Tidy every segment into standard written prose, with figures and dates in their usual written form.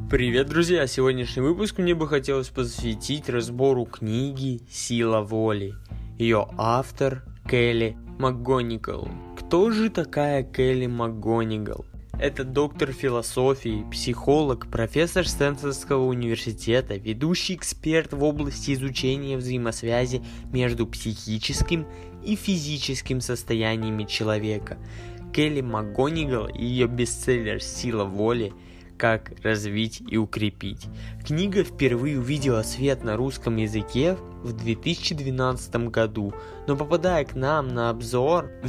Привет, друзья! Сегодняшний выпуск мне бы хотелось посвятить разбору книги «Сила воли». Ее автор Келли МакГонигал. Кто же такая Келли МакГонигал? Это доктор философии, психолог, профессор Стэнфордского университета, ведущий эксперт в области изучения взаимосвязи между психическим и физическим состояниями человека. Келли МакГонигал и ее бестселлер «Сила воли. Как развить и укрепить». Книга впервые увидела свет на русском языке в 2012 году, но попадая к нам на обзор в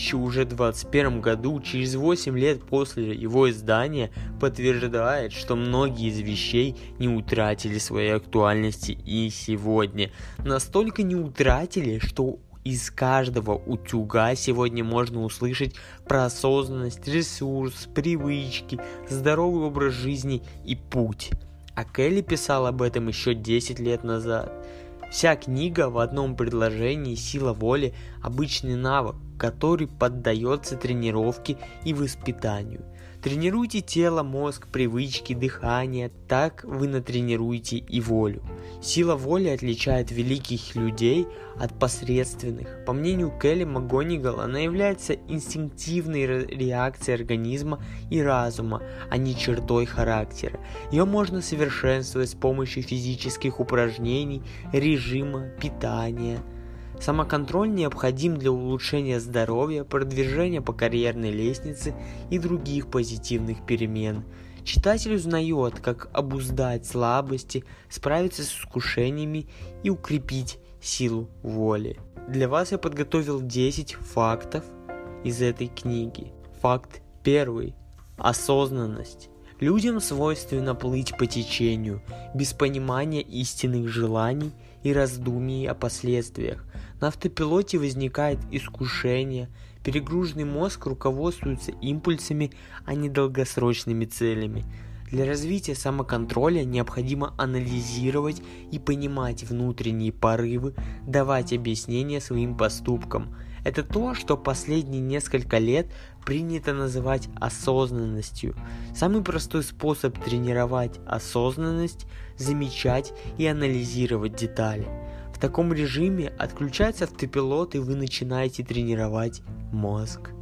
2021 году, через 8 лет после его издания, подтверждает, что многие из вещей не утратили своей актуальности и сегодня. Настолько не утратили, что из каждого утюга сегодня можно услышать про осознанность, ресурс, привычки, здоровый образ жизни и путь. А Келли писал об этом еще 10 лет назад. Вся книга в одном предложении. Сила воли – обычный навык, который поддается тренировке и воспитанию. Тренируйте тело, мозг, привычки, дыхание, так вы натренируете и волю. Сила воли отличает великих людей от посредственных. По мнению Келли МакГонигал, она является инстинктивной реакцией организма и разума, а не чертой характера. Ее можно совершенствовать с помощью физических упражнений, режима, питания. Самоконтроль необходим для улучшения здоровья, продвижения по карьерной лестнице и других позитивных перемен. Читатель узнает, как обуздать слабости, справиться с искушениями и укрепить силу воли. Для вас я подготовил 10 фактов из этой книги. Факт первый. Осознанность. Людям свойственно плыть по течению, без понимания истинных желаний и раздумий о последствиях. На автопилоте возникает искушение, перегруженный мозг руководствуется импульсами, а не долгосрочными целями. Для развития самоконтроля необходимо анализировать и понимать внутренние порывы, давать объяснения своим поступкам. Это то, что последние несколько лет принято называть осознанностью. Самый простой способ тренировать осознанность – замечать и анализировать детали. В таком режиме отключается автопилот, и вы начинаете тренировать мозг.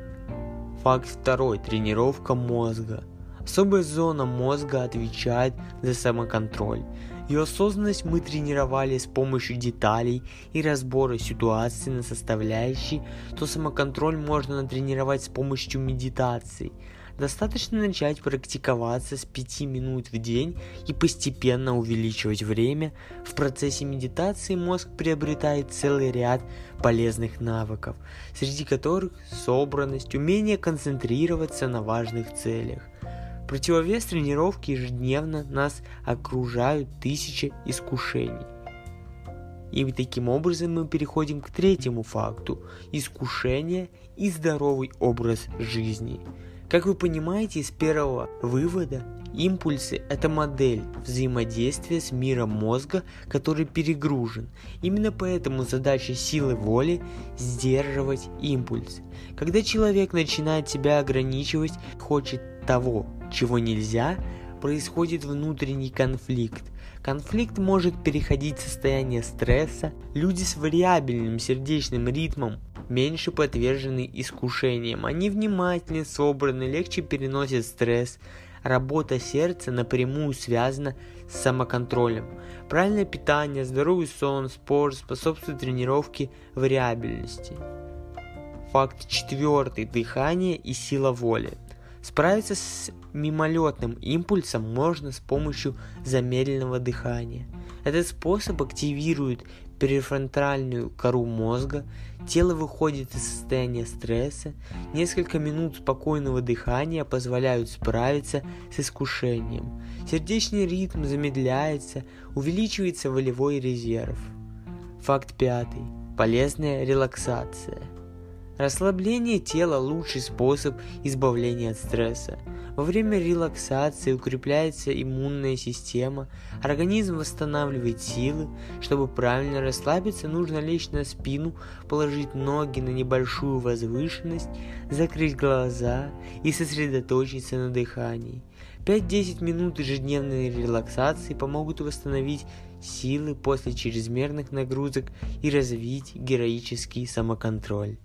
Факт второй. Тренировка мозга. Особая зона мозга отвечает за самоконтроль. Ее осознанность мы тренировали с помощью деталей и разбора ситуации на составляющие, то самоконтроль можно натренировать с помощью медитации. Достаточно начать практиковаться с 5 минут в день и постепенно увеличивать время. В процессе медитации мозг приобретает целый ряд полезных навыков, среди которых собранность, умение концентрироваться на важных целях. В противовес тренировке ежедневно нас окружают тысячи искушений. И таким образом мы переходим к третьему факту – искушение и здоровый образ жизни. Как вы понимаете из первого вывода, импульсы – это модель взаимодействия с миром мозга, который перегружен. Именно поэтому задача силы воли – сдерживать импульсы. Когда человек начинает себя ограничивать, хочет того, чего нельзя, происходит внутренний конфликт. Конфликт может переходить в состояние стресса. Люди с вариабельным сердечным ритмом меньше подвержены искушениям. Они внимательны, собраны, легче переносят стресс. Работа сердца напрямую связана с самоконтролем. Правильное питание, здоровый сон, спорт способствуют тренировке вариабельности. Факт четвертый. Дыхание и сила воли. Справиться с мимолетным импульсом можно с помощью замедленного дыхания. Этот способ активирует префронтальную кору мозга, тело выходит из состояния стресса, несколько минут спокойного дыхания позволяют справиться с искушением. Сердечный ритм замедляется, увеличивается волевой резерв. Факт пятый. Полезная релаксация. Расслабление тела – лучший способ избавления от стресса. Во время релаксации укрепляется иммунная система, организм восстанавливает силы. Чтобы правильно расслабиться, нужно лечь на спину, положить ноги на небольшую возвышенность, закрыть глаза и сосредоточиться на дыхании. 5-10 минут ежедневной релаксации помогут восстановить силы после чрезмерных нагрузок и развить героический самоконтроль.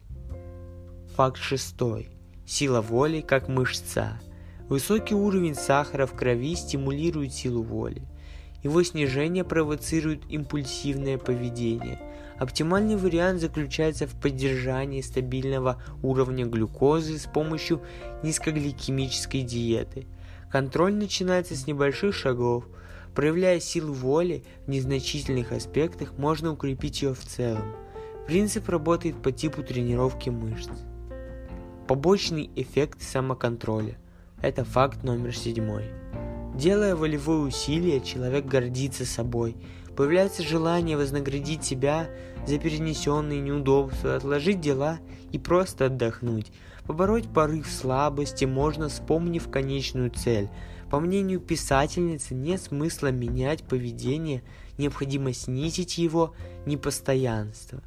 Факт 6. Сила воли как мышца. Высокий уровень сахара в крови стимулирует силу воли. Его снижение провоцирует импульсивное поведение. Оптимальный вариант заключается в поддержании стабильного уровня глюкозы с помощью низкогликемической диеты. Контроль начинается с небольших шагов. Проявляя силу воли в незначительных аспектах, можно укрепить ее в целом. Принцип работает по типу тренировки мышц. Побочный эффект самоконтроля. Это факт номер 7. Делая волевое усилие, человек гордится собой. Появляется желание вознаградить себя за перенесенные неудобства, отложить дела и просто отдохнуть. Побороть порыв слабости можно, вспомнив конечную цель. По мнению писательницы, нет смысла менять поведение, необходимо снизить его непостоянство.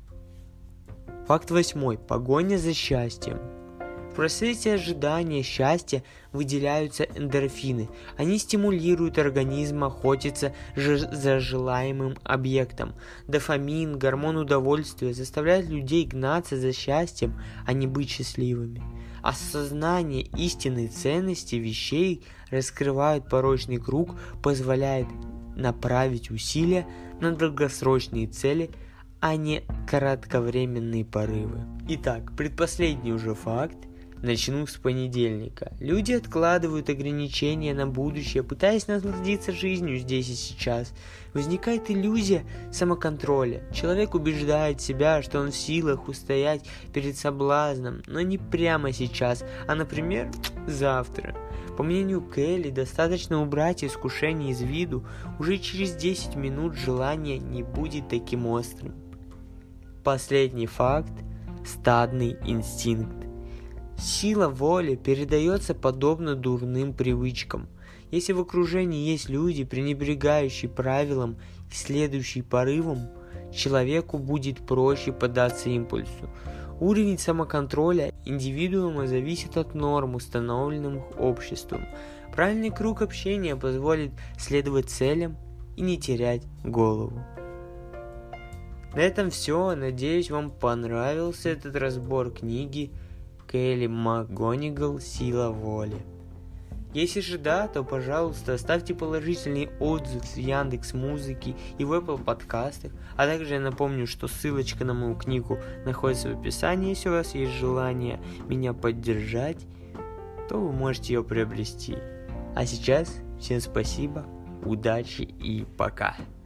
Факт 8. Погоня за счастьем. В процессе ожидания счастья выделяются эндорфины. Они стимулируют организм охотиться за желаемым объектом. Дофамин, гормон удовольствия, заставляет людей гнаться за счастьем, а не быть счастливыми. Осознание истинной ценности вещей раскрывает порочный круг, позволяет направить усилия на долгосрочные цели, а не кратковременные порывы. Итак, предпоследний уже факт. Начну с понедельника. Люди откладывают ограничения на будущее, пытаясь насладиться жизнью здесь и сейчас. Возникает иллюзия самоконтроля. Человек убеждает себя, что он в силах устоять перед соблазном, но не прямо сейчас, а, например, завтра. По мнению Келли, достаточно убрать искушение из виду, уже через 10 минут желание не будет таким острым. Последний факт – стадный инстинкт. Сила воли передается подобно дурным привычкам. Если в окружении есть люди, пренебрегающие правилам и следующие порывам, человеку будет проще поддаться импульсу. Уровень самоконтроля индивидуума зависит от норм, установленных обществом. Правильный круг общения позволит следовать целям и не терять голову. На этом все. Надеюсь, вам понравился этот разбор книги Келли МакГонигал «Сила воли». Если же да, то, пожалуйста, оставьте положительный отзыв в Яндекс.Музыке и в Apple подкастах, а также я напомню, что ссылочка на мою книгу находится в описании. Если у вас есть желание меня поддержать, то вы можете ее приобрести. А сейчас всем спасибо, удачи и пока!